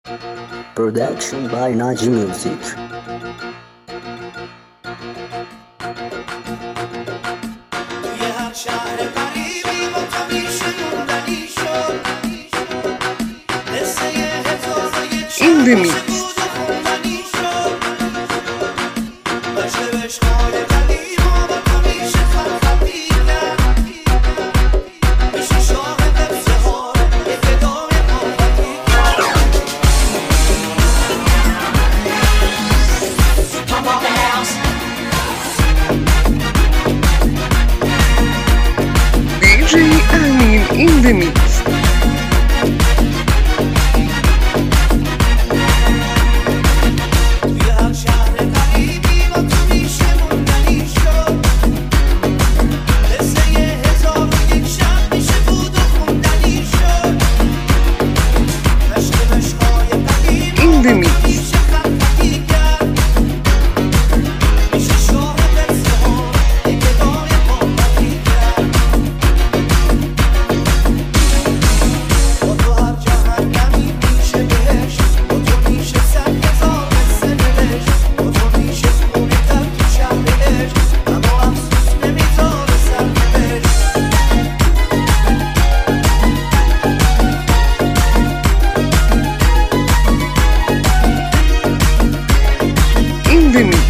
Production by Naji Music. توی هر شهر غریبی با تو میشه موندنی شد قصه هزار و یک شب میشه بود و خوندنی شد بشه عشقای قدیما با تو میشه خطی کرد میشه شاه قصه ها یه فدای محبتی کرد Pump up the house DJ Amin in the mix. توی هر شهر غریبی با تو میشه موندنی شد قصه هزار و یک شب میشه بود و خوندنی شد عشق عشقای قدیما In the با mix. تو میشه خطی کرد میشه شاه قصه ها یک ادای محبتی کرد با تو هر جهنمی میشه بهشت با تو میشه صد هزار قصه نوشت با تو میشه خونه تر تو شهر عشق اما افسوس نمیذاره سرنوشت In the mix.